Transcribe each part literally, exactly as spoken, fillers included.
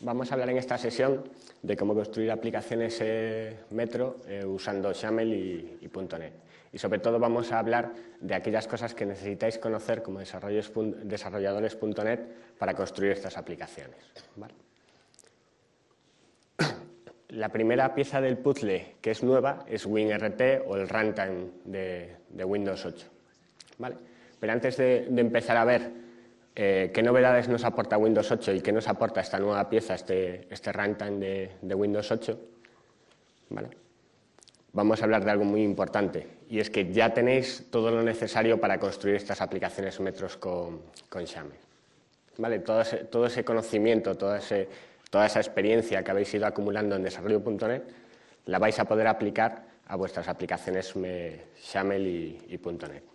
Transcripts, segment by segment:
vamos a hablar en esta sesión de cómo construir aplicaciones eh, Metro eh, usando XAML y, y punto net. Y sobre todo vamos a hablar de aquellas cosas que necesitáis conocer como desarrolladores punto net para construir estas aplicaciones, ¿vale? La primera pieza del puzzle que es nueva es WinRT o el runtime de, de Windows ocho, ¿vale? Pero antes de, de empezar a ver eh, qué novedades nos aporta Windows ocho y qué nos aporta esta nueva pieza, este, este runtime de, de Windows ocho, ¿vale? Vamos a hablar de algo muy importante, y es que ya tenéis todo lo necesario para construir estas aplicaciones Metros con, con XAML, ¿vale? Todo ese, todo ese conocimiento, todo ese, toda esa experiencia que habéis ido acumulando en desarrollo punto net, la vais a poder aplicar a vuestras aplicaciones XAML y, y punto net.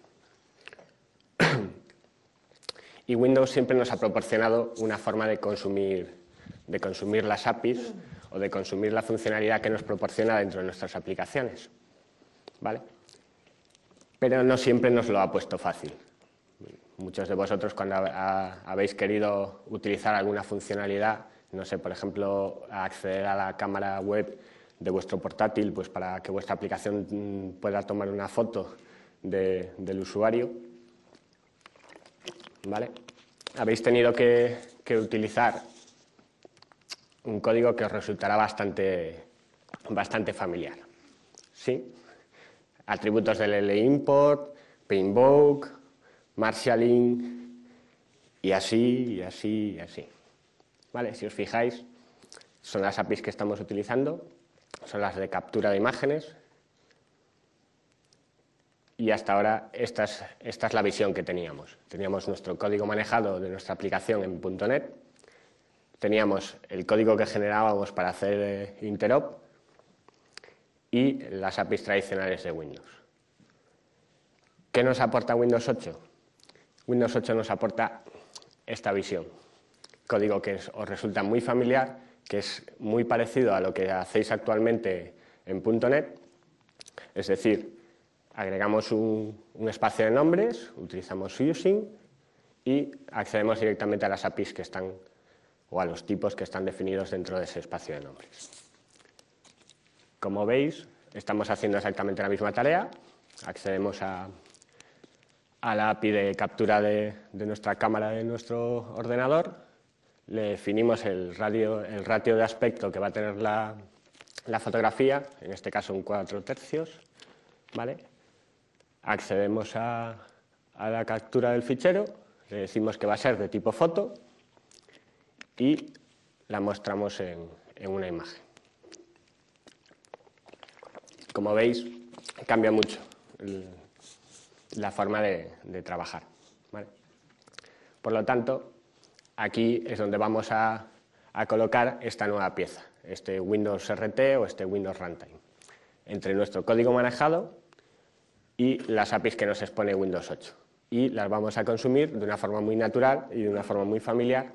Y Windows siempre nos ha proporcionado una forma de consumir, de consumir las A P Is o de consumir la funcionalidad que nos proporciona dentro de nuestras aplicaciones, ¿vale? Pero no siempre nos lo ha puesto fácil. Muchos de vosotros, cuando ha, habéis querido utilizar alguna funcionalidad, no sé, por ejemplo, acceder a la cámara web de vuestro portátil, pues para que vuestra aplicación pueda tomar una foto de, del usuario, ¿vale? Habéis tenido que, que utilizar un código que os resultará bastante, bastante familiar, ¿sí? Atributos del limport, pinvoke, marshalling, y así, y así, y así, ¿vale? Si os fijáis, son las A P Is que estamos utilizando, son las de captura de imágenes, y hasta ahora esta es, esta es la visión que teníamos. Teníamos nuestro código manejado de nuestra aplicación en punto net, teníamos el código que generábamos para hacer eh, interop y las A P Is tradicionales de Windows. ¿Qué nos aporta Windows ocho? Windows ocho nos aporta esta visión, código que es, os resulta muy familiar, que es muy parecido a lo que hacéis actualmente en punto net, es decir, agregamos un, un espacio de nombres, utilizamos using y accedemos directamente a las A P Is que están, o a los tipos que están definidos dentro de ese espacio de nombres. Como veis, estamos haciendo exactamente la misma tarea, accedemos a, a la A P I de captura de, de nuestra cámara de nuestro ordenador, le definimos el, radio, el ratio de aspecto que va a tener la, la fotografía, en este caso un cuatro tercios, ¿vale? Accedemos a, a la captura del fichero, le decimos que va a ser de tipo foto y la mostramos en, en una imagen. Como veis, cambia mucho el, la forma de, de trabajar, ¿vale? Por lo tanto, aquí es donde vamos a, a colocar esta nueva pieza, este Windows R T o este Windows Runtime, entre nuestro código manejado y las A P Is que nos expone Windows ocho. Y las vamos a consumir de una forma muy natural y de una forma muy familiar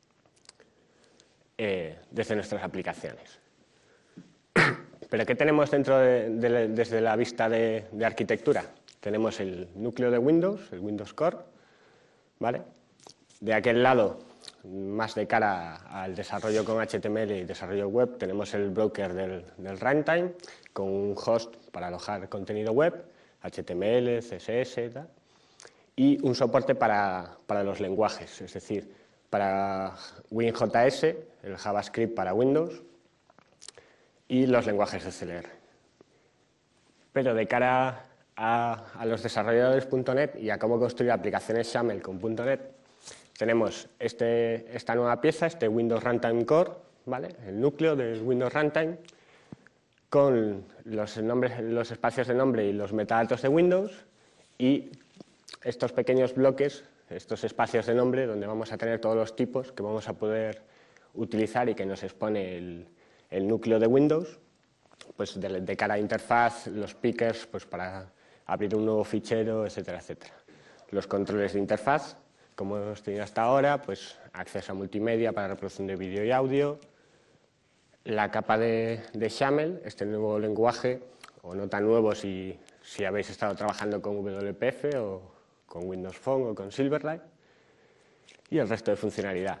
eh, desde nuestras aplicaciones. ¿Pero qué tenemos dentro de, de, desde la vista de, de arquitectura? Tenemos el núcleo de Windows, el Windows Core, ¿vale? De aquel lado, más de cara al desarrollo con H T M L y desarrollo web, tenemos el broker del, del runtime con un host para alojar contenido web, H T M L, C S S, tal, y un soporte para, para los lenguajes, es decir, para WinJS, el JavaScript para Windows, y los lenguajes de C L R. Pero de cara a, a los desarrolladores punto net y a cómo construir aplicaciones XAML con punto net, tenemos este, esta nueva pieza, este Windows Runtime Core, ¿vale? El núcleo del Windows Runtime, con los, nombres, los espacios de nombre y los metadatos de Windows y estos pequeños bloques, estos espacios de nombre donde vamos a tener todos los tipos que vamos a poder utilizar y que nos expone el, el núcleo de Windows, pues de, de cara a interfaz, los pickers pues para abrir un nuevo fichero, etcétera, etcétera. Los controles de interfaz, como hemos tenido hasta ahora, pues acceso a multimedia para reproducción de vídeo y audio, la capa de, de XAML, este nuevo lenguaje, o no tan nuevo si, si habéis estado trabajando con W P F o con Windows Phone o con Silverlight, y el resto de funcionalidad.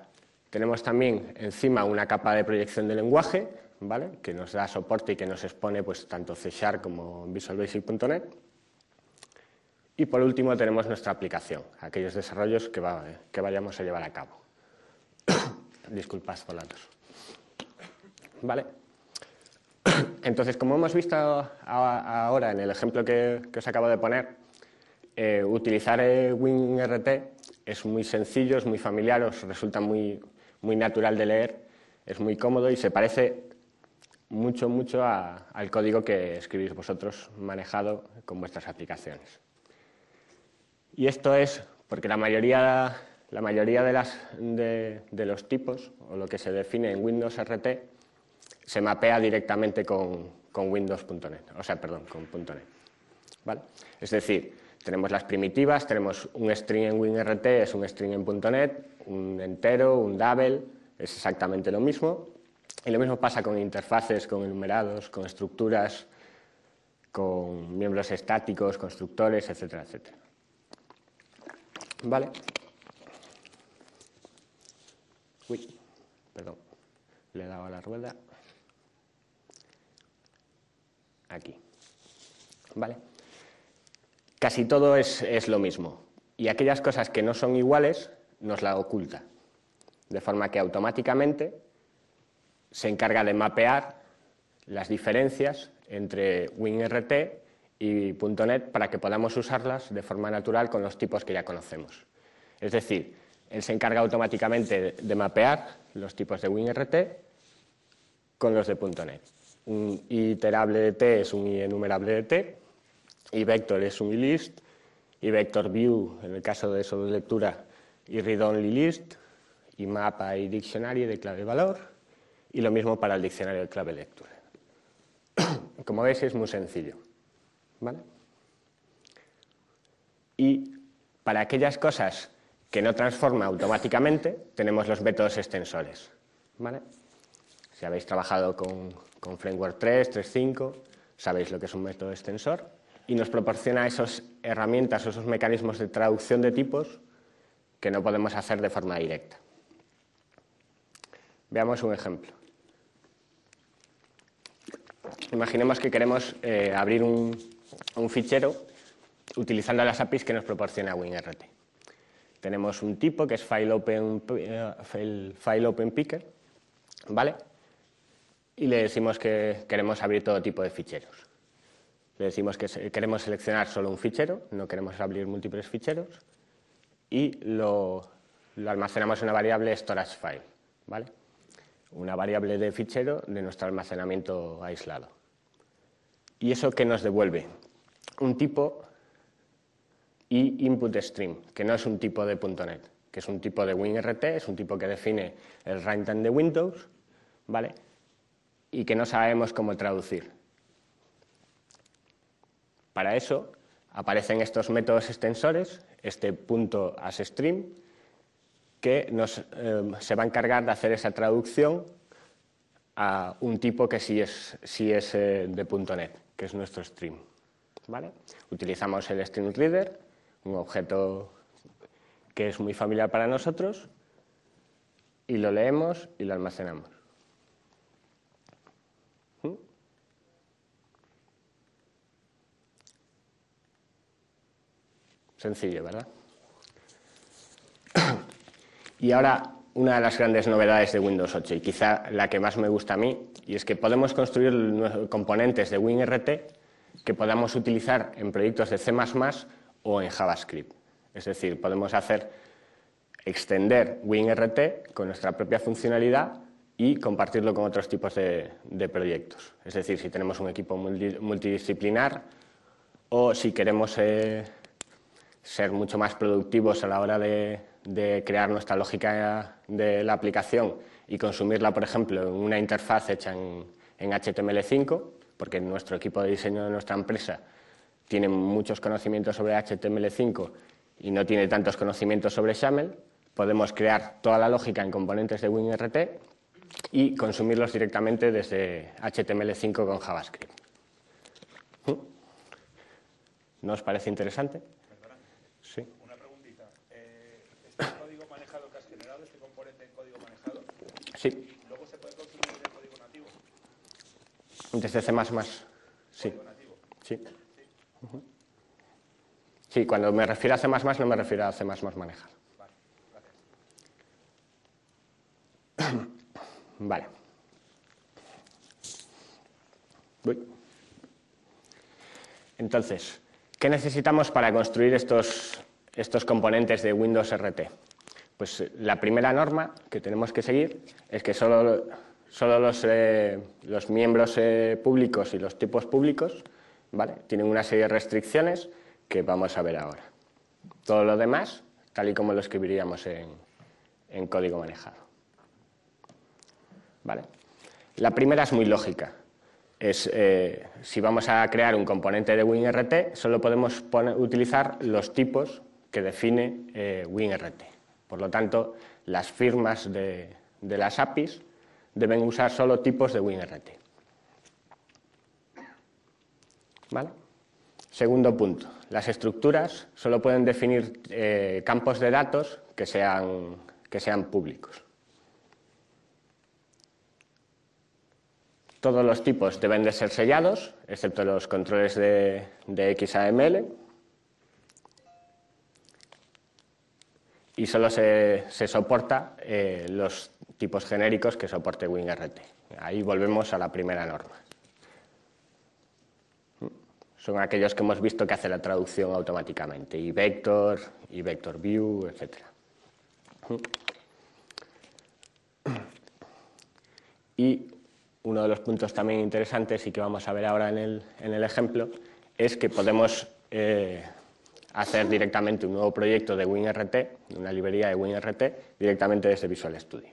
Tenemos también encima una capa de proyección de lenguaje, ¿vale?, que nos da soporte y que nos expone pues, tanto C Sharp como Visual Basic punto net. Y por último tenemos nuestra aplicación, aquellos desarrollos que, va, que vayamos a llevar a cabo. Disculpad por la tos. ¿Vale? Entonces, como hemos visto ahora en el ejemplo que, que os acabo de poner, eh, utilizar eh, WinRT es muy sencillo, es muy familiar, os resulta muy, muy natural de leer, es muy cómodo y se parece mucho, mucho a, al código que escribís vosotros manejado con vuestras aplicaciones. Y esto es porque la mayoría, la mayoría de, las, de, de los tipos, o lo que se define en Windows R T, se mapea directamente con, con Windows punto net, o sea, perdón, con .NET. ¿Vale? Es decir, tenemos las primitivas, tenemos un string en WinRT, es un string en .NET, un entero, un double, es exactamente lo mismo. Y lo mismo pasa con interfaces, con enumerados, con estructuras, con miembros estáticos, constructores, etcétera, etcétera. ¿Vale? Uy, perdón, le he dado a la rueda. Aquí. ¿Vale? Casi todo es, es lo mismo. Y aquellas cosas que no son iguales nos la oculta. De forma que automáticamente se encarga de mapear las diferencias entre WinRT y .NET para que podamos usarlas de forma natural con los tipos que ya conocemos. Es decir, él se encarga automáticamente de mapear los tipos de WinRT con los de .NET. Un iterable de T es un enumerable de T, y vector es un list, y vector view, en el caso de eso de lectura, y read-only list, y mapa y diccionario de clave valor, y lo mismo para el diccionario de clave lectura. Como veis, es muy sencillo. ¿Vale? Y para aquellas cosas que no transforma automáticamente, tenemos los métodos extensores. ¿Vale? Si habéis trabajado con, con Framework tres, tres punto cinco, sabéis lo que es un método extensor y nos proporciona esas herramientas, esos mecanismos de traducción de tipos que no podemos hacer de forma directa. Veamos un ejemplo. Imaginemos que queremos eh, abrir un, un fichero utilizando las A P Is que nos proporciona WinRT. Tenemos un tipo que es FileOpen, uh, file, FileOpenPicker, ¿vale? Y le decimos que queremos abrir todo tipo de ficheros. Le decimos que queremos seleccionar solo un fichero, no queremos abrir múltiples ficheros, y lo, lo almacenamos en una variable StorageFile, ¿vale? Una variable de fichero de nuestro almacenamiento aislado. ¿Y eso qué nos devuelve? Un tipo y inputStream, que no es un tipo de .NET, que es un tipo de WinRT, es un tipo que define el runtime de Windows, ¿vale? Y que no sabemos cómo traducir. Para eso aparecen estos métodos extensores, este punto asStream, que nos, eh, se va a encargar de hacer esa traducción a un tipo que sí es, sí es eh, de .NET, que es nuestro stream. ¿Vale? Utilizamos el string reader, un objeto que es muy familiar para nosotros, y lo leemos y lo almacenamos. ¿Mm? Sencillo, ¿verdad? Y ahora, una de las grandes novedades de Windows ocho, y quizá la que más me gusta a mí, y es que podemos construir componentes de WinRT que podamos utilizar en proyectos de C más más o en JavaScript. Es decir, podemos hacer extender WinRT con nuestra propia funcionalidad y compartirlo con otros tipos de, de proyectos. Es decir, si tenemos un equipo multidisciplinar o si queremos eh, ser mucho más productivos a la hora de, de crear nuestra lógica de la aplicación y consumirla, por ejemplo, en una interfaz hecha en, en H T M L cinco, porque nuestro equipo de diseño de nuestra empresa tiene muchos conocimientos sobre H T M L cinco y no tiene tantos conocimientos sobre XAML, podemos crear toda la lógica en componentes de WinRT y consumirlos directamente desde H T M L cinco con JavaScript. ¿No os parece interesante? Sí. Una preguntita. Eh, ¿Este código manejado que has generado, este componente en código manejado, Sí. ¿Luego se puede consumir el código nativo? Desde C más más, sí. ¿Código nativo? Sí. Sí. Uh-huh. Sí, cuando me refiero a C más más no me refiero a C más más manejado. Vale, gracias. Vale. Uy. Entonces, ¿qué necesitamos para construir estos, estos componentes de Windows R T? Pues la primera norma que tenemos que seguir es que solo, solo los, eh, los miembros eh, públicos y los tipos públicos, ¿vale?, tienen una serie de restricciones que vamos a ver ahora. Todo lo demás, tal y como lo escribiríamos en, en código manejado. ¿Vale? La primera es muy lógica. Es, eh, si vamos a crear un componente de WinRT, solo podemos poner, utilizar los tipos que define eh, WinRT. Por lo tanto, las firmas de, de las A P Is deben usar solo tipos de WinRT. ¿Vale? Segundo punto, las estructuras solo pueden definir eh, campos de datos que sean, que sean públicos. Todos los tipos deben de ser sellados, excepto los controles de, de X A M L. Y solo se, se soporta eh, los tipos genéricos que soporte WinRT. Ahí volvemos a la primera norma. Son aquellos que hemos visto que hace la traducción automáticamente, y vector, y vector view, etcétera. Y uno de los puntos también interesantes y que vamos a ver ahora en el, en el ejemplo es que podemos eh, hacer directamente un nuevo proyecto de WinRT, una librería de WinRT, directamente desde Visual Studio.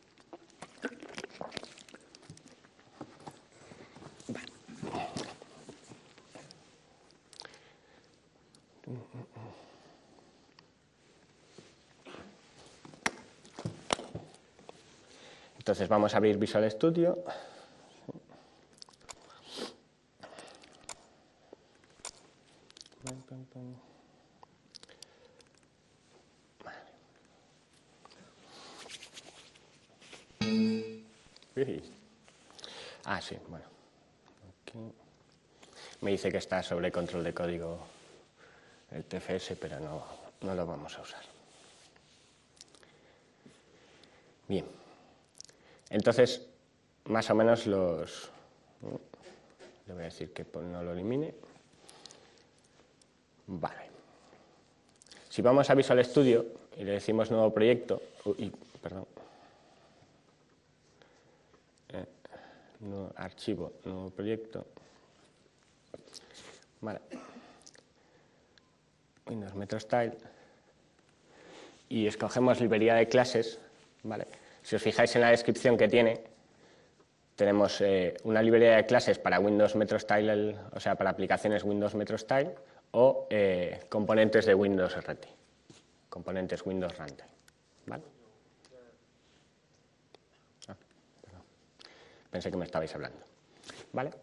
Entonces vamos a abrir Visual Studio. Ah, sí, bueno. Aquí me dice que está sobre control de código el T F S, pero no, no lo vamos a usar. Bien. Entonces, más o menos los... Le voy a decir que no lo elimine. Vale. Si vamos a Visual Studio y le decimos nuevo proyecto... Uy, perdón. Eh, nuevo archivo, nuevo proyecto. Vale. Windows Metro Style. Y escogemos librería de clases. Vale. Si os fijáis en la descripción que tiene, tenemos eh, una librería de clases para Windows Metro Style, o sea, para aplicaciones Windows Metro Style, o eh, componentes de Windows R T, componentes Windows Runtime. ¿Vale? Ah, perdón. Pensé que me estabais hablando. ¿Vale?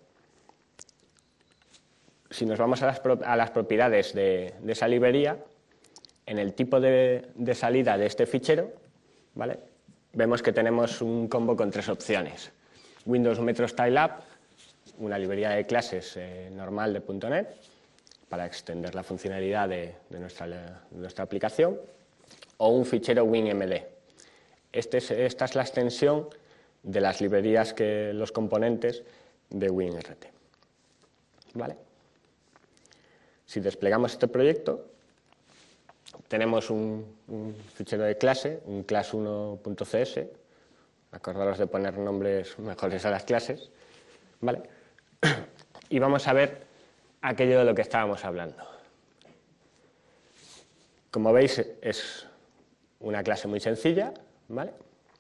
Si nos vamos a las, pro a las propiedades de, de esa librería, en el tipo de, de salida de este fichero, ¿vale?, vemos que tenemos un combo con tres opciones. Windows Metro Style App, una librería de clases eh, normal de punto net, para extender la funcionalidad de, de, nuestra, de nuestra aplicación, o un fichero WinMD. Este es, esta es la extensión de las librerías, que los componentes de WinRT. ¿Vale? Si desplegamos este proyecto, tenemos un, un fichero de clase, un class uno punto c s, acordaros de poner nombres mejores a las clases, ¿vale? Y vamos a ver aquello de lo que estábamos hablando. Como veis, es una clase muy sencilla, ¿vale?,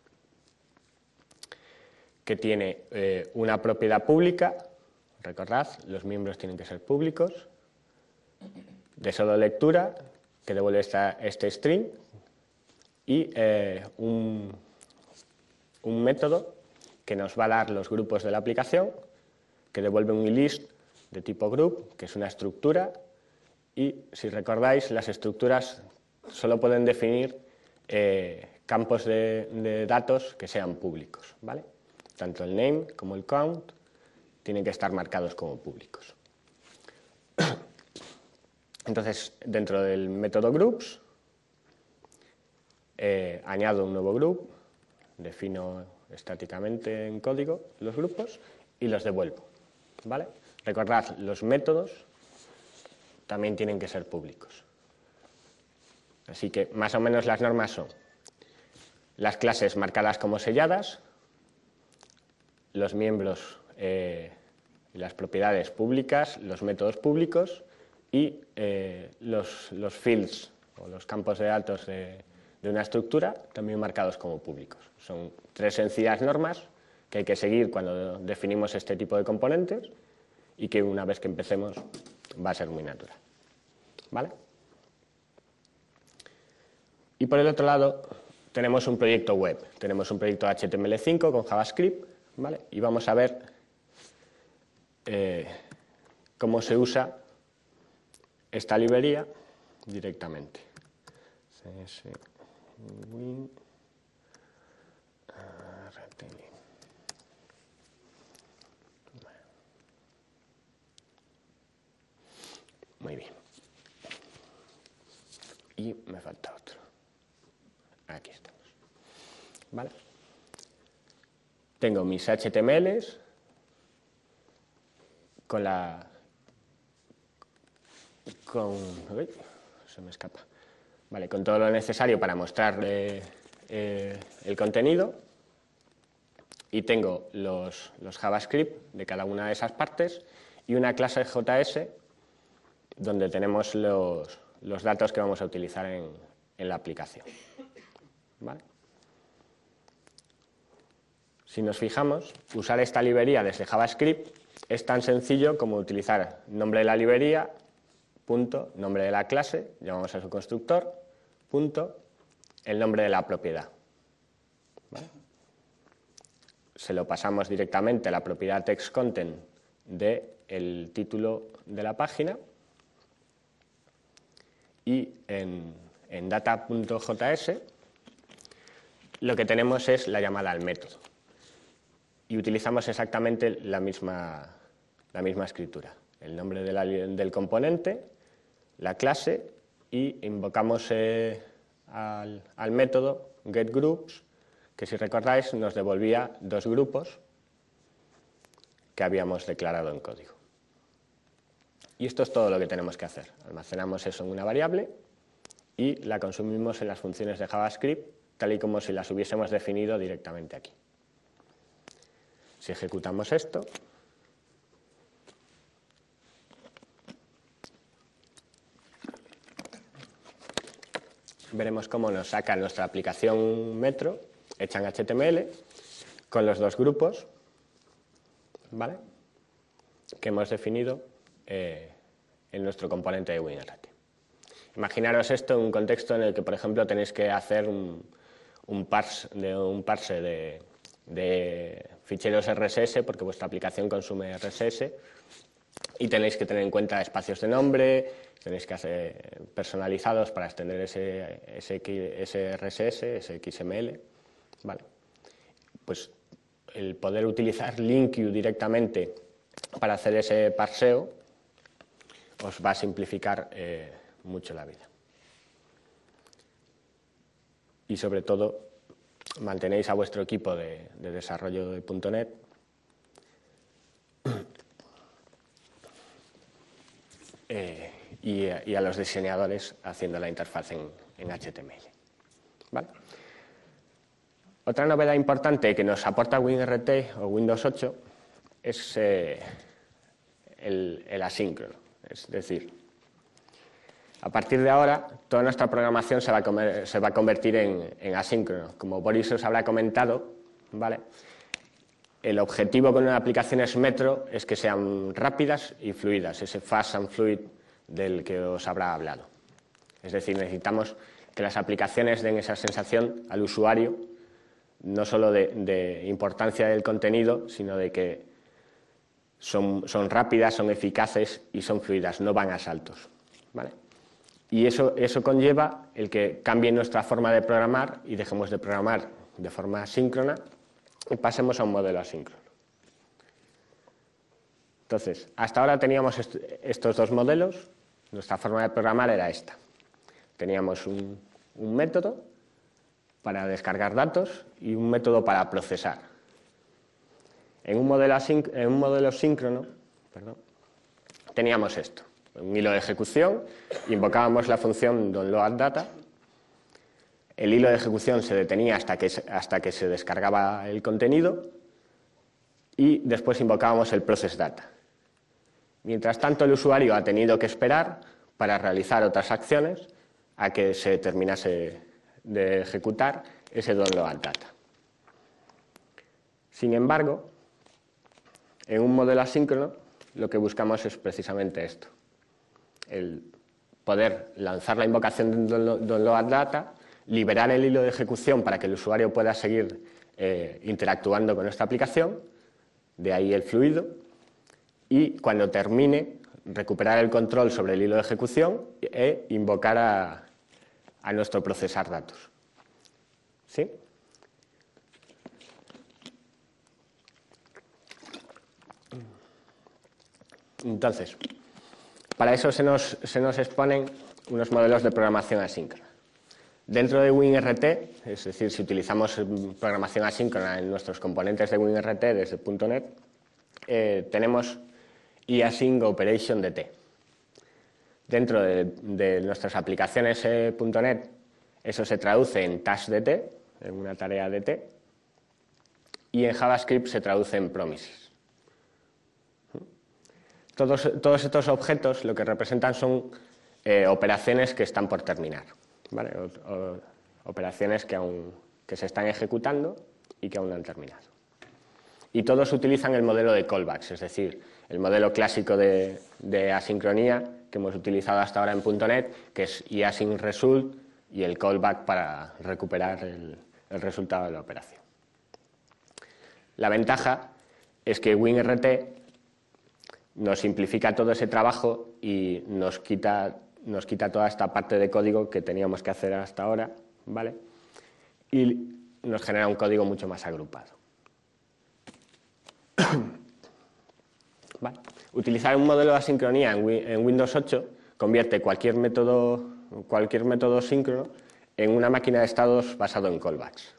que tiene eh, una propiedad pública, recordad, los miembros tienen que ser públicos, de solo lectura, que devuelve esta, este string, y eh, un, un método que nos va a dar los grupos de la aplicación, que devuelve un list de tipo group, que es una estructura, y si recordáis, las estructuras solo pueden definir eh, campos de, de datos que sean públicos, ¿vale? Tanto el name como el count tienen que estar marcados como públicos. Entonces, dentro del método groups, eh, añado un nuevo group, defino estáticamente en código los grupos y los devuelvo, ¿vale? Recordad, los métodos también tienen que ser públicos. Así que más o menos las normas son las clases marcadas como selladas, los miembros eh, y las propiedades públicas, los métodos públicos y eh, los, los fields o los campos de datos de, de una estructura también marcados como públicos. Son tres sencillas normas que hay que seguir cuando definimos este tipo de componentes y que una vez que empecemos va a ser muy natural, ¿vale? Y por el otro lado tenemos un proyecto web, tenemos un proyecto H T M L cinco con JavaScript, ¿vale? Y vamos a ver eh, cómo se usa esta librería directamente. C S Win R T L. Muy bien. Y me falta otro. Aquí estamos. ¿Vale? Tengo mis H T M Ls con la... con... uy, se me escapa. Vale, con todo lo necesario para mostrar eh, eh, el contenido. Y tengo los, los JavaScript de cada una de esas partes y una clase J S donde tenemos los, los datos que vamos a utilizar en, en la aplicación. ¿Vale? Si nos fijamos, usar esta librería desde JavaScript es tan sencillo como utilizar nombre de la librería, punto, nombre de la clase, llamamos a su constructor, punto, el nombre de la propiedad. ¿Vale? Se lo pasamos directamente a la propiedad textContent del título de la página y en, en data.js lo que tenemos es la llamada al método y utilizamos exactamente la misma, la misma escritura, el nombre de la, del componente, la clase y invocamos eh, al, al método getGroups, que si recordáis nos devolvía dos grupos que habíamos declarado en código. Y esto es todo lo que tenemos que hacer. Almacenamos eso en una variable y la consumimos en las funciones de JavaScript, tal y como si las hubiésemos definido directamente aquí. Si ejecutamos esto, veremos cómo nos saca nuestra aplicación Metro, hecha en H T M L, con los dos grupos, ¿vale?, que hemos definido eh, en nuestro componente de WinRT. Imaginaros esto en un contexto en el que, por ejemplo, tenéis que hacer un, un parse, de, un parse de, de ficheros R S S, porque vuestra aplicación consume R S S, y tenéis que tener en cuenta espacios de nombre, tenéis que hacer personalizados para extender ese, ese, ese R S S, ese X M L. Vale. Pues el poder utilizar LinkQ directamente para hacer ese parseo os va a simplificar eh, mucho la vida. Y sobre todo, mantenéis a vuestro equipo de, de desarrollo de punto net eh, y, a, y a los diseñadores haciendo la interfaz en, en H T M L. ¿Vale? Otra novedad importante que nos aporta WinRT o Windows ocho es eh, el, el asíncrono. Es decir, a partir de ahora, toda nuestra programación se va a, comer, se va a convertir en, en asíncrono. Como Boris os habrá comentado, ¿vale?, el objetivo con una aplicación es Metro es que sean rápidas y fluidas, ese fast and fluid del que os habrá hablado. Es decir, necesitamos que las aplicaciones den esa sensación al usuario, no solo de, de importancia del contenido, sino de que son, son rápidas, son eficaces y son fluidas, no van a saltos, ¿vale? Y eso, eso conlleva el que cambie nuestra forma de programar y dejemos de programar de forma síncrona y pasemos a un modelo asíncrono. Entonces, hasta ahora teníamos est estos dos modelos. Nuestra forma de programar era esta. Teníamos un, un método para descargar datos y un método para procesar. En un modelo, en un modelo síncrono, perdón, teníamos esto. Un hilo de ejecución, invocábamos la función downloadData, el hilo de ejecución se detenía hasta que, hasta que se descargaba el contenido y después invocábamos el processData. Mientras tanto, el usuario ha tenido que esperar para realizar otras acciones a que se terminase de ejecutar ese downloadData. Sin embargo, en un modelo asíncrono lo que buscamos es precisamente esto. El poder lanzar la invocación de downloadData, liberar el hilo de ejecución para que el usuario pueda seguir eh, interactuando con nuestra aplicación, de ahí el fluido, y cuando termine, recuperar el control sobre el hilo de ejecución e invocar a, a nuestro procesar datos. ¿Sí? Entonces, para eso se nos, se nos exponen unos modelos de programación asíncrona. Dentro de WinRT, es decir, si utilizamos programación asíncrona en nuestros componentes de WinRT desde punto net, eh, tenemos eAsync Operation D T. Dentro de, de nuestras aplicaciones eh, .NET, eso se traduce en TaskDT, en una tarea D T, y en JavaScript se traduce en Promises. Todos, todos estos objetos lo que representan son eh, operaciones que están por terminar, ¿vale? o, o, operaciones que, aún, que se están ejecutando y que aún no han terminado. Y todos utilizan el modelo de callbacks, es decir, el modelo clásico de, de asincronía que hemos utilizado hasta ahora en .NET, que es eAsync Result y el callback para recuperar el, el resultado de la operación. La ventaja es que WinRT nos simplifica todo ese trabajo y nos quita, nos quita toda esta parte de código que teníamos que hacer hasta ahora, ¿vale? Y nos genera un código mucho más agrupado. Vale. Utilizar un modelo de asincronía en, en Windows ocho convierte cualquier método, cualquier método síncrono en una máquina de estados basado en callbacks.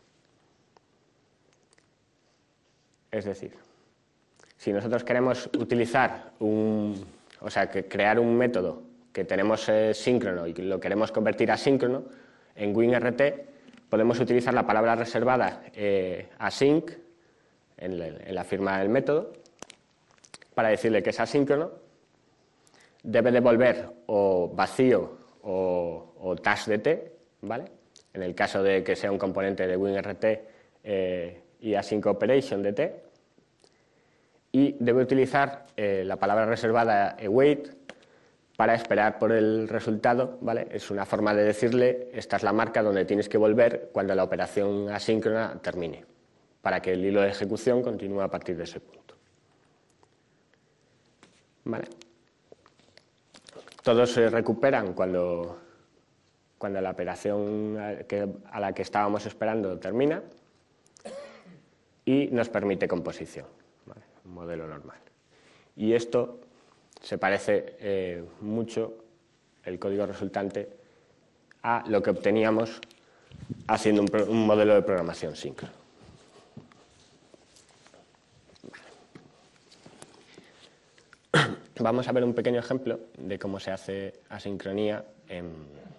Es decir, si nosotros queremos utilizar un, o sea, que crear un método que tenemos eh, síncrono y lo queremos convertir a síncrono, en WinRT podemos utilizar la palabra reservada eh, async en la, en la firma del método para decirle que es asíncrono, debe devolver o vacío o, o TaskDT, ¿vale? En el caso de que sea un componente de WinRT eh, y Async Operation D T, y debe utilizar eh, la palabra reservada await para esperar por el resultado, ¿vale? Es una forma de decirle, esta es la marca donde tienes que volver cuando la operación asíncrona termine, para que el hilo de ejecución continúe a partir de ese punto. ¿Vale? Todos se recuperan cuando, cuando la operación a la que estábamos esperando termina y nos permite composición, ¿vale? Un modelo normal. Y esto se parece eh, mucho, el código resultante, a lo que obteníamos haciendo un, un modelo de programación síncrono. Vamos a ver un pequeño ejemplo de cómo se hace asincronía en,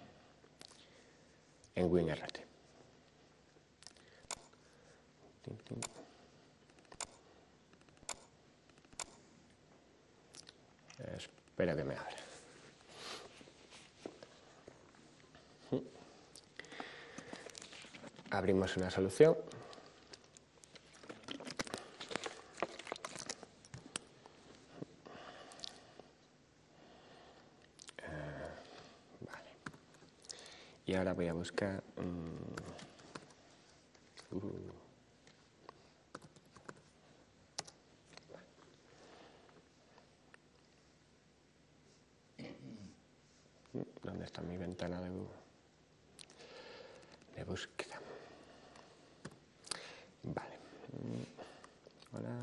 en WinRT. Espera que me abra. Abrimos una solución. Y ahora voy a buscar... Um, uh, ¿Dónde está mi ventana de, de búsqueda? Vale. Hola.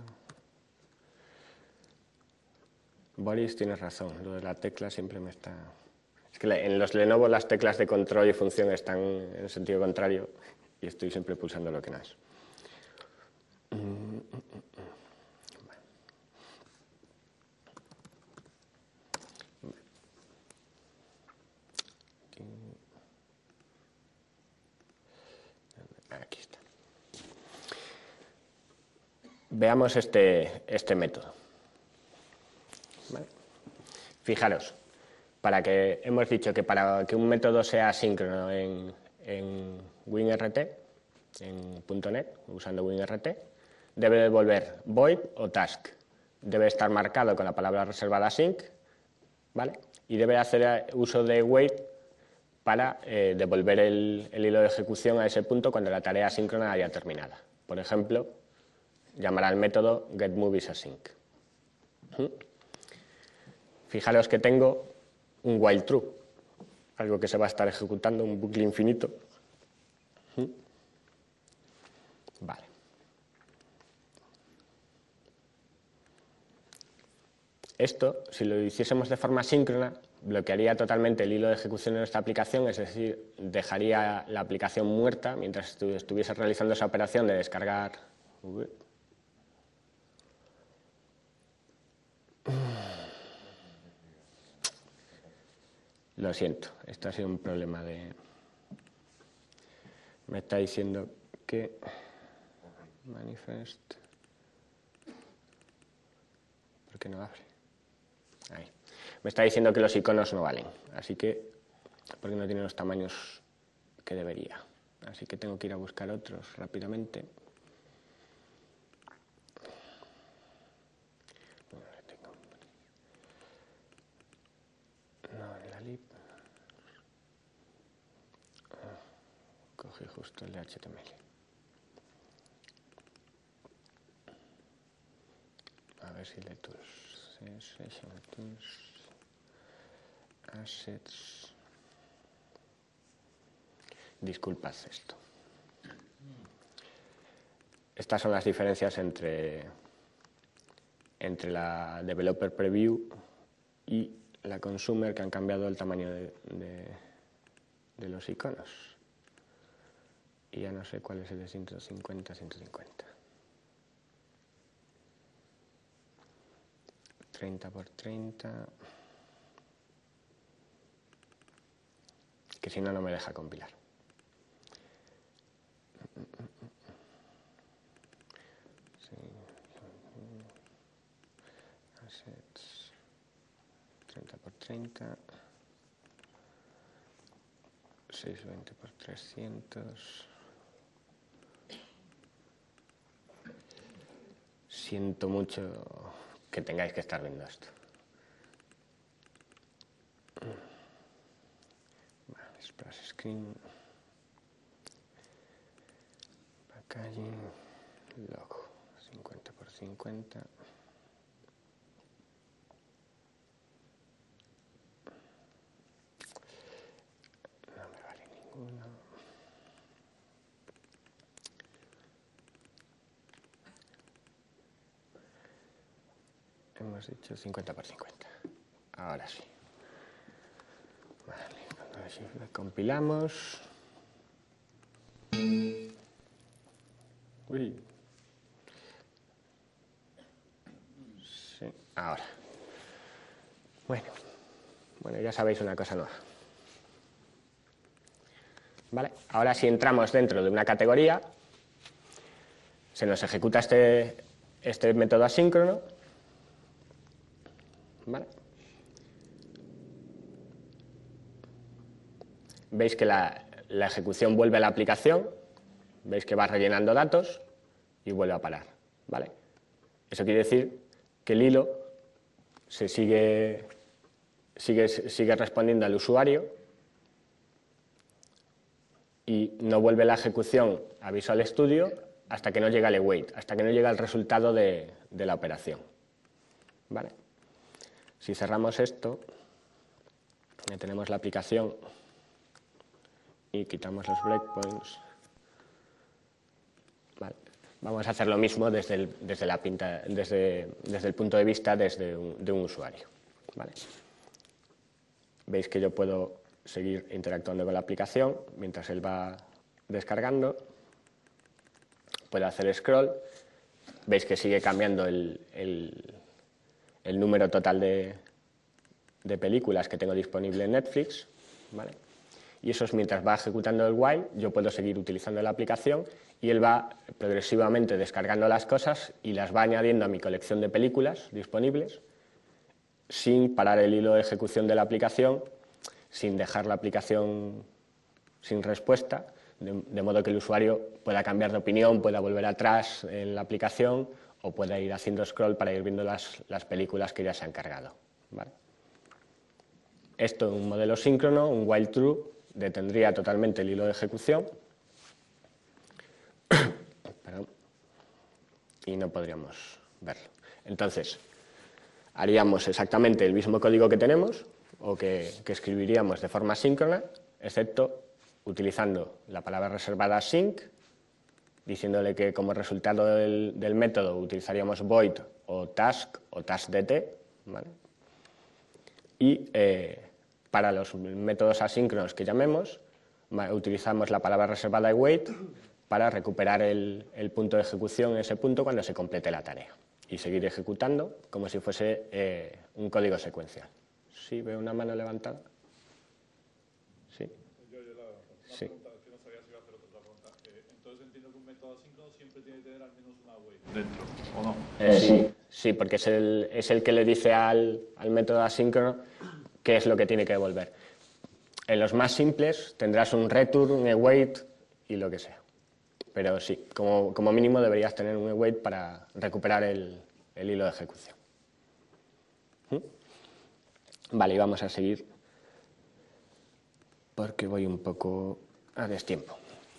Boris, tienes razón, lo de la tecla siempre me está... Es que en los Lenovo las teclas de control y función están en el sentido contrario y estoy siempre pulsando lo que no es. Aquí está. Veamos este, este método. ¿Vale? Fijaros, para que hemos dicho que para que un método sea asíncrono en, en WinRT, en punto net, usando WinRT, debe devolver void o task. Debe estar marcado con la palabra reservada sync, ¿vale? Y debe hacer uso de wait para eh, devolver el, el hilo de ejecución a ese punto cuando la tarea asíncrona haya terminado. Por ejemplo, llamará al método getMoviesAsync. ¿Mm? Fijaros que tengo un while true, algo que se va a estar ejecutando, un bucle infinito. ¿Mm? Vale. Esto, si lo hiciésemos de forma síncrona, bloquearía totalmente el hilo de ejecución de nuestra aplicación, es decir, dejaría la aplicación muerta mientras estuviese realizando esa operación de descargar. Lo siento, esto ha sido un problema de... Me está diciendo que... Manifest... ¿Por qué no abre? Ahí. Me está diciendo que los iconos no valen, así que... porque no tienen los tamaños que debería. Así que tengo que ir a buscar otros rápidamente. No, en la lib. Cogí justo el de H T M L. A ver si el de tools. Session tools. Assets. Disculpad esto. Estas son las diferencias entre, entre la Developer Preview y la Consumer, que han cambiado el tamaño de, de, de los iconos. Y ya no sé cuál es el de ciento cincuenta, ciento cincuenta. treinta por treinta. Que si no, no me deja compilar. Sí. Assets. treinta por treinta. seiscientos veinte por trescientos. Siento mucho que tengáis que estar viendo esto. Vale, splash screen. Packaging. Log. cincuenta por cincuenta. No me vale ninguno. Hemos dicho cincuenta por cincuenta. Ahora sí. Vale, cuando así lo compilamos. Uy. Sí, ahora. Bueno, bueno, ya sabéis una cosa nueva. Vale, ahora si entramos dentro de una categoría, se nos ejecuta este, este método asíncrono. ¿Vale? Veis que la, la ejecución vuelve a la aplicación, veis que va rellenando datos y vuelve a parar. ¿Vale? Eso quiere decir que el hilo se sigue, sigue, sigue respondiendo al usuario y no vuelve la ejecución a Visual Studio hasta que no llega el await, hasta que no llega el resultado de, de la operación. ¿Vale? Si cerramos esto Detenemos la aplicación y quitamos los breakpoints. Vale. Vamos a hacer lo mismo desde el, desde la pinta, desde, desde el punto de vista desde un, de un usuario. Vale. Veis que yo puedo seguir interactuando con la aplicación mientras él va descargando. Puedo hacer scroll. Veis que sigue cambiando el, el, el número total de, de películas que tengo disponible en Netflix. ¿Vale? Y eso es mientras va ejecutando el while, yo puedo seguir utilizando la aplicación y él va progresivamente descargando las cosas y las va añadiendo a mi colección de películas disponibles sin parar el hilo de ejecución de la aplicación, sin dejar la aplicación sin respuesta, de, de modo que el usuario pueda cambiar de opinión, pueda volver atrás en la aplicación o pueda ir haciendo scroll para ir viendo las, las películas que ya se han cargado. ¿Vale? Esto es un modelo síncrono, un while true, detendría totalmente el hilo de ejecución y no podríamos verlo. Entonces, haríamos exactamente el mismo código que tenemos o que, que escribiríamos de forma síncrona, excepto utilizando la palabra reservada sync, diciéndole que como resultado del, del método utilizaríamos void o task o taskdt, ¿vale? Y eh, para los métodos asíncronos que llamemos, utilizamos la palabra reservada await para recuperar el, el punto de ejecución en ese punto cuando se complete la tarea y seguir ejecutando como si fuese eh, un código secuencial. ¿Sí? ¿Veo una mano levantada? Sí. Yo, yo la, una Sí. pregunta que no sabía si iba a hacer otra pregunta. Eh, entonces entiendo que un método asíncrono siempre tiene que tener al menos una await dentro, ¿o no? Eh, sí, sí, porque es el, es el que le dice al, al método asíncrono qué es lo que tiene que devolver. En los más simples tendrás un return, un await y lo que sea. Pero sí, como, como mínimo deberías tener un await para recuperar el, el hilo de ejecución. ¿Mm? Vale, y vamos a seguir porque voy un poco a destiempo.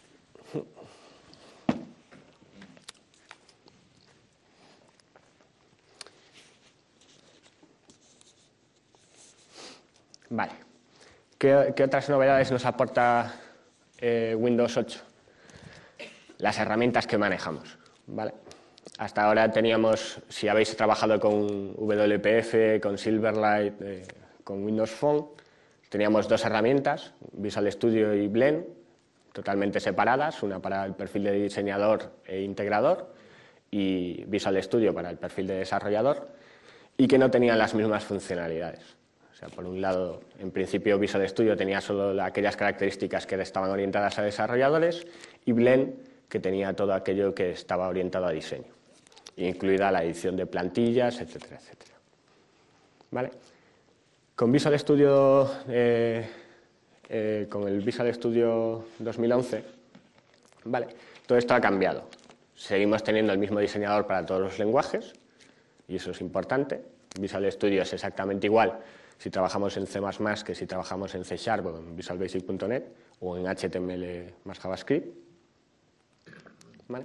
Vale. ¿Qué, qué otras novedades nos aporta eh, Windows ocho? Las herramientas que manejamos, ¿vale? Hasta ahora teníamos, si habéis trabajado con W P F, con Silverlight, eh, con Windows Phone, teníamos dos herramientas, Visual Studio y Blend, totalmente separadas, una para el perfil de diseñador e integrador y Visual Studio para el perfil de desarrollador, y que no tenían las mismas funcionalidades. O sea, por un lado, en principio Visual Studio tenía solo aquellas características que estaban orientadas a desarrolladores y Blend que tenía todo aquello que estaba orientado a diseño, incluida la edición de plantillas, etcétera, etcétera. ¿Vale? Con Visual Studio, eh, eh, con el Visual Studio dos mil once, ¿vale? Todo esto ha cambiado. Seguimos teniendo el mismo diseñador para todos los lenguajes, y eso es importante. Visual Studio es exactamente igual si trabajamos en C más más que si trabajamos en C Sharp o en Visual Basic punto net o en H T M L más JavaScript. ¿Vale?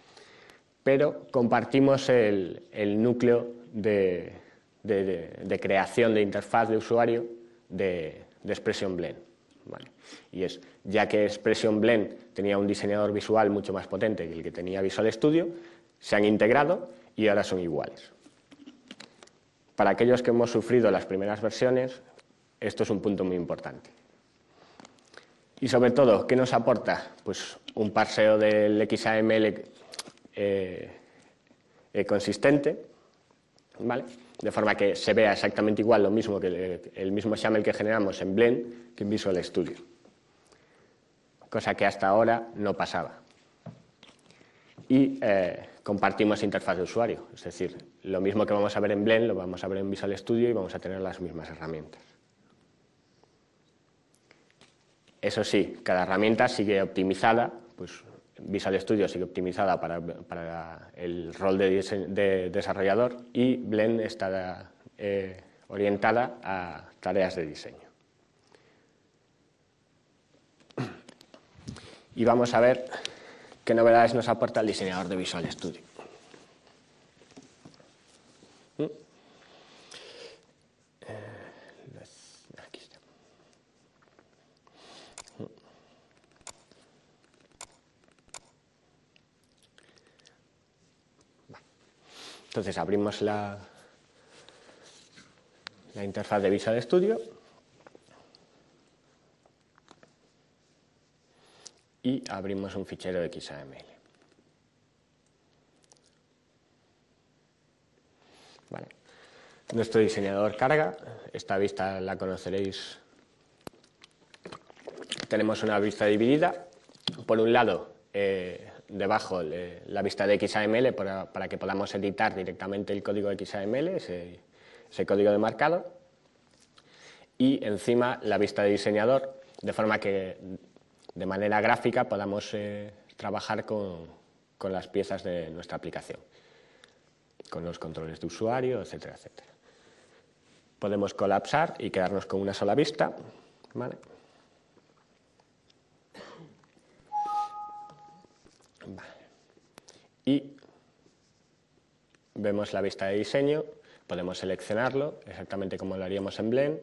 Pero compartimos el, el núcleo de, de, de, de creación de interfaz de usuario de, de Expression Blend. ¿Vale? Y es, ya que Expression Blend tenía un diseñador visual mucho más potente que el que tenía Visual Studio, se han integrado y ahora son iguales. Para aquellos que hemos sufrido las primeras versiones, esto es un punto muy importante. Y sobre todo, ¿qué nos aporta? Pues un parseo del X A M L eh, eh, consistente, ¿vale? De forma que se vea exactamente igual lo mismo que el, el mismo XAML que generamos en Blend que en Visual Studio. Cosa que hasta ahora no pasaba. Y eh, compartimos interfaz de usuario, es decir, lo mismo que vamos a ver en Blend lo vamos a ver en Visual Studio y vamos a tener las mismas herramientas. Eso sí, cada herramienta sigue optimizada, pues Visual Studio sigue optimizada para, para el rol de, de desarrollador y Blend está eh, orientada a tareas de diseño. Y vamos a ver qué novedades nos aporta el diseñador de Visual Studio. Aquí está. Entonces abrimos la, la interfaz de Visual Studio y abrimos un fichero de X A M L. Vale. Nuestro diseñador carga, esta vista la conoceréis. Tenemos una vista dividida, por un lado, eh, debajo eh, la vista de X A M L para, para que podamos editar directamente el código de X A M L, ese, ese código de marcado, y encima la vista de diseñador, de forma que de manera gráfica podamos eh, trabajar con, con las piezas de nuestra aplicación, con los controles de usuario, etcétera, etcétera. Podemos colapsar y quedarnos con una sola vista, ¿vale? Vale. Y vemos la vista de diseño, podemos seleccionarlo exactamente como lo haríamos en Blend.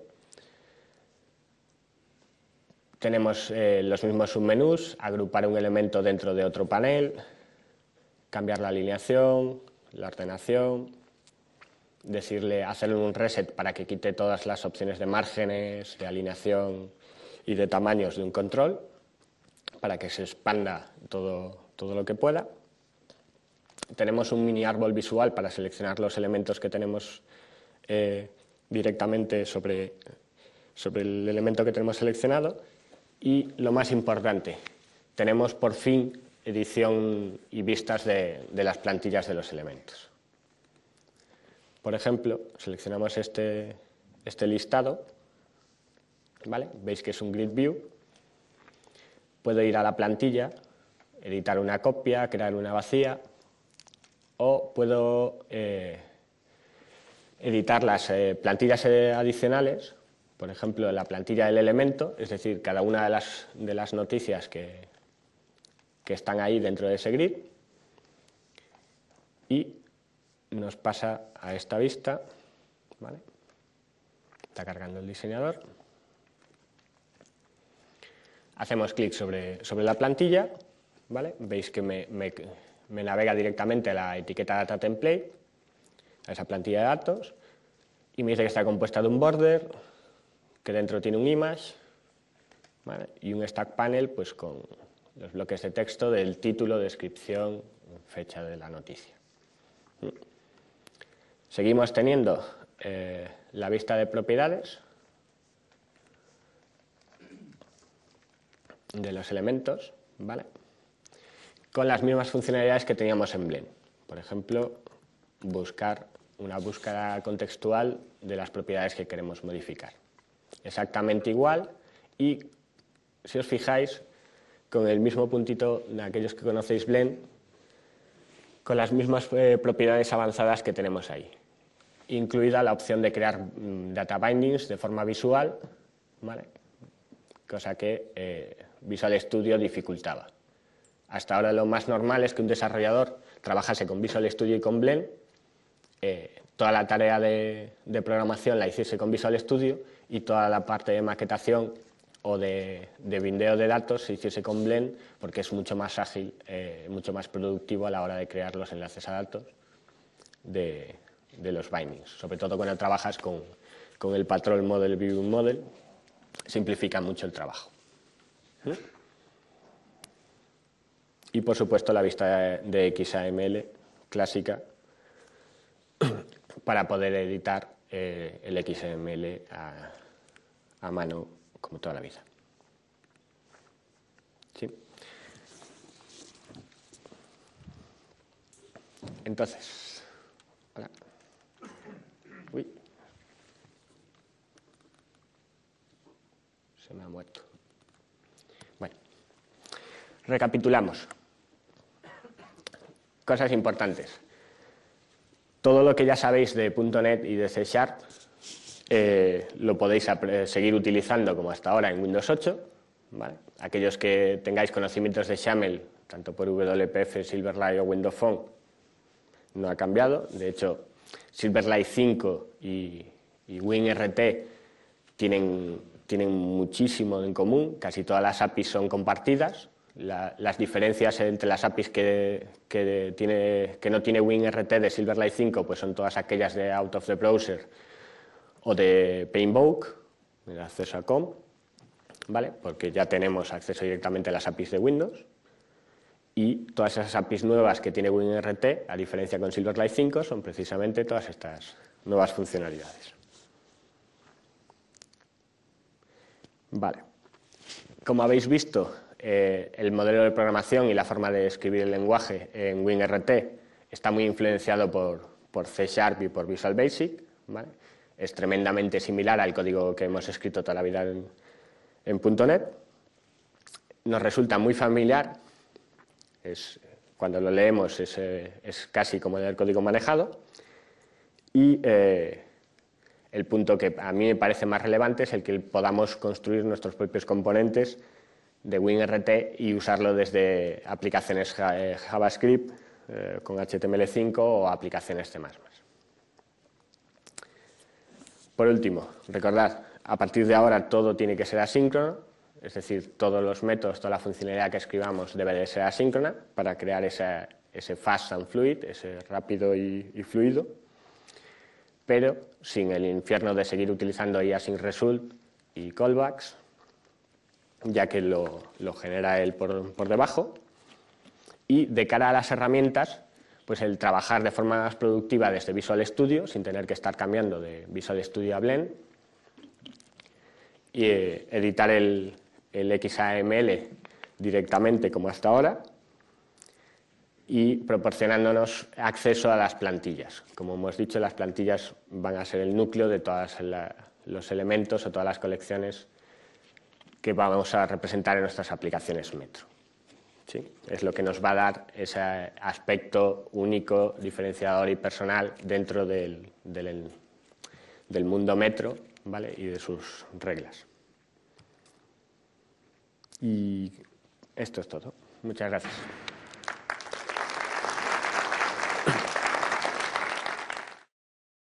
Tenemos eh, los mismos submenús, agrupar un elemento dentro de otro panel, cambiar la alineación, la ordenación, decirle, hacerle un reset para que quite todas las opciones de márgenes, de alineación y de tamaños de un control, para que se expanda todo, todo lo que pueda. Tenemos un mini árbol visual para seleccionar los elementos que tenemos eh, directamente sobre, sobre el elemento que tenemos seleccionado. Y lo más importante, tenemos por fin edición y vistas de, de las plantillas de los elementos. Por ejemplo, seleccionamos este, este listado, ¿vale? Veis que es un grid view. Puedo ir a la plantilla, editar una copia, crear una vacía, o puedo eh, editar las eh, plantillas eh, adicionales, por ejemplo, la plantilla del elemento, es decir, cada una de las, de las noticias que, que están ahí dentro de ese grid, y nos pasa a esta vista, ¿vale? Está cargando el diseñador. Hacemos clic sobre, sobre la plantilla, ¿vale? Veis que me, me, me navega directamente a la etiqueta Data Template, a esa plantilla de datos, y me dice que está compuesta de un border, que dentro tiene un image, ¿vale? Y un stack panel pues, con los bloques de texto del título, descripción, fecha de la noticia. Seguimos teniendo eh, la vista de propiedades de los elementos, ¿vale? Con las mismas funcionalidades que teníamos en Blend. Por ejemplo, buscar una búsqueda contextual de las propiedades que queremos modificar. Exactamente igual, y si os fijáis, con el mismo puntito de aquellos que conocéis Blend, con las mismas eh, propiedades avanzadas que tenemos ahí, incluida la opción de crear mm, data bindings de forma visual, ¿vale? Cosa que eh, Visual Studio dificultaba. Hasta ahora lo más normal es que un desarrollador trabajase con Visual Studio y con Blend, eh, toda la tarea de, de programación la hiciese con Visual Studio y toda la parte de maquetación o de, de bindeo de datos se hiciese con Blend, porque es mucho más ágil, eh, mucho más productivo a la hora de crear los enlaces a datos de, de los bindings. Sobre todo cuando trabajas con, con el patrón model, view model, simplifica mucho el trabajo. ¿Mm? Y por supuesto la vista de, de X A M L clásica para poder editar eh, el X A M L a, a mano como toda la vida. ¿Sí? Entonces, hola. Uy. Se me ha muerto. Bueno, recapitulamos. Cosas importantes. Todo lo que ya sabéis de punto net y de C Sharp eh, lo podéis seguir utilizando como hasta ahora en Windows ocho, ¿vale? Aquellos que tengáis conocimientos de XAML, tanto por W P F, Silverlight o Windows Phone, no ha cambiado. De hecho, Silverlight cinco y, y WinRT tienen, tienen muchísimo en común, casi todas las A P Is son compartidas, La, las diferencias entre las A P Is que, que, tiene, que no tiene WinRT de Silverlight cinco pues son todas aquellas de Out of the Browser o de Painvoke, de acceso a com, ¿vale? Porque ya tenemos acceso directamente a las A P Is de Windows. Y todas esas A P Is nuevas que tiene WinRT, a diferencia con Silverlight cinco, son precisamente todas estas nuevas funcionalidades. Vale. Como habéis visto, eh, el modelo de programación y la forma de escribir el lenguaje en WinRT está muy influenciado por, por C Sharp y por Visual Basic, ¿vale? Es tremendamente similar al código que hemos escrito toda la vida en, en punto net. Nos resulta muy familiar. Es, cuando lo leemos es, eh, es casi como leer código manejado. Y eh, el punto que a mí me parece más relevante es el que podamos construir nuestros propios componentes de WinRT y usarlo desde aplicaciones JavaScript eh, con H T M L cinco o aplicaciones C más más. Por último, recordad, a partir de ahora todo tiene que ser asíncrono. Es decir, todos los métodos, toda la funcionalidad que escribamos debe de ser asíncrona para crear ese, ese fast and fluid, ese rápido y, y fluido, pero sin el infierno de seguir utilizando iAsyncResult y callbacks, ya que lo, lo genera él por, por debajo. Y de cara a las herramientas, pues el trabajar de forma más productiva desde Visual Studio, sin tener que estar cambiando de Visual Studio a Blend, y eh, editar el el X A M L directamente como hasta ahora y proporcionándonos acceso a las plantillas. Como hemos dicho, las plantillas van a ser el núcleo de todos los elementos o todas las colecciones que vamos a representar en nuestras aplicaciones Metro. ¿Sí? Es lo que nos va a dar ese aspecto único, diferenciador y personal dentro del, del, del mundo Metro, ¿vale? Y de sus reglas. Y esto es todo. Muchas gracias.